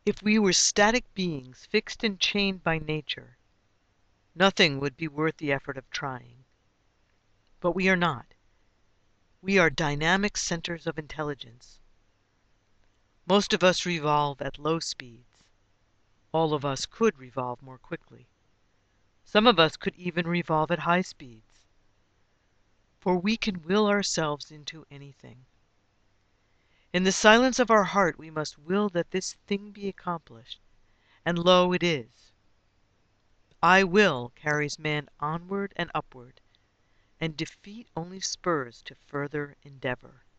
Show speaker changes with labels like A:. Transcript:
A: If we were static beings fixed and chained by nature, nothing would be worth the effort of trying. But we are not. We are dynamic centers of intelligence. Most of us revolve at low speeds. All of us could revolve more quickly. Some of us could even revolve at high speeds. For we can will ourselves into anything. In the silence of our heart we must will that this thing be accomplished, and lo, it is. I will carries man onward and upward, and defeat only spurs to further endeavor.